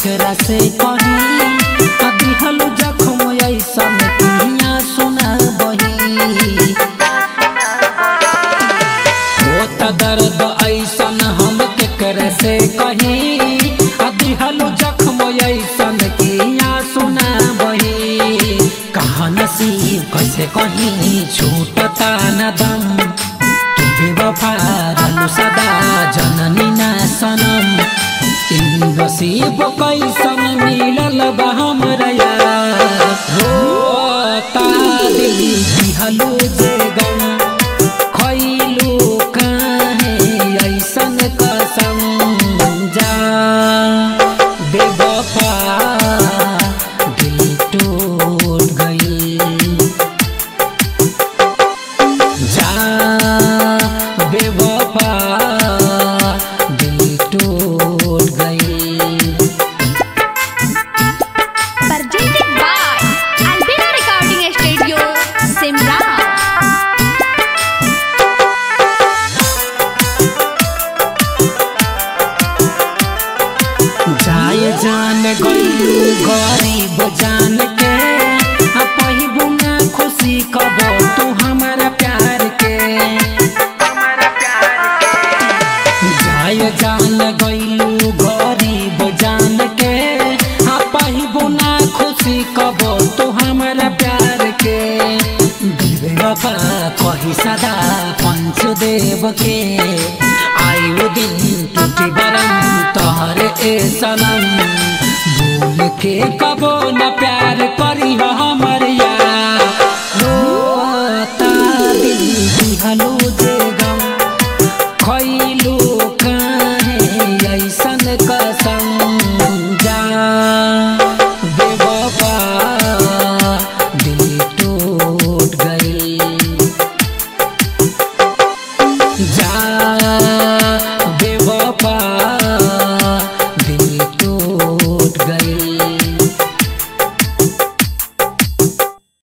केकरा से कही अभी हलू जख्म ऐसन किया सुना बही होता दर्द ऐसन हम केकरा से कही अभी हलू जख्म ऐसन किया सुना बही कहा नसीब कैसे कहीं छूटता न दम बेवफा रहलू सदा जननी ना सनम नसीब कैसन मिलल बा हमरा रोता दिल दिहलू जे गम खइलू काहे ऐसन कसम जा बेवफा दिल टूट गई जा बेवफा दिल टूट गई। Presented by Albina Recording Studio, Simla। जाए जान गइलू गरीब जान के पहिबू ना खुशी कबो तू हमारा प्यार के जाए जान गइलू गरीब जान के पहिबू ना खुशी कबो तू हमारा प्यार के बेवफा कही सदा पंचदेव के आयु दिन टूटी बरम तोहरे ए सनम भूल के कबो न प्यार